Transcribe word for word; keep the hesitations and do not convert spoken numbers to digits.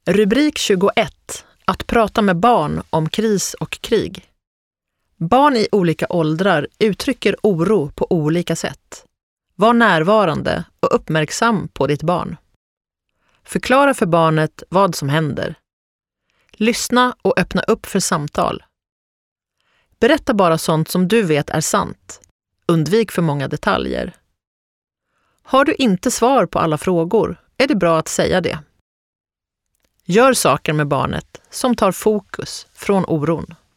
Rubrik tjugoett. Att prata med barn om kris och krig. Barn i olika åldrar uttrycker oro på olika sätt. Var närvarande och uppmärksam på ditt barn. Förklara för barnet vad som händer. Lyssna och öppna upp för samtal. Berätta bara sånt som du vet är sant. Undvik för många detaljer. Har du inte svar på alla frågor är det bra att säga det. Gör saker med barnet som tar fokus från oron.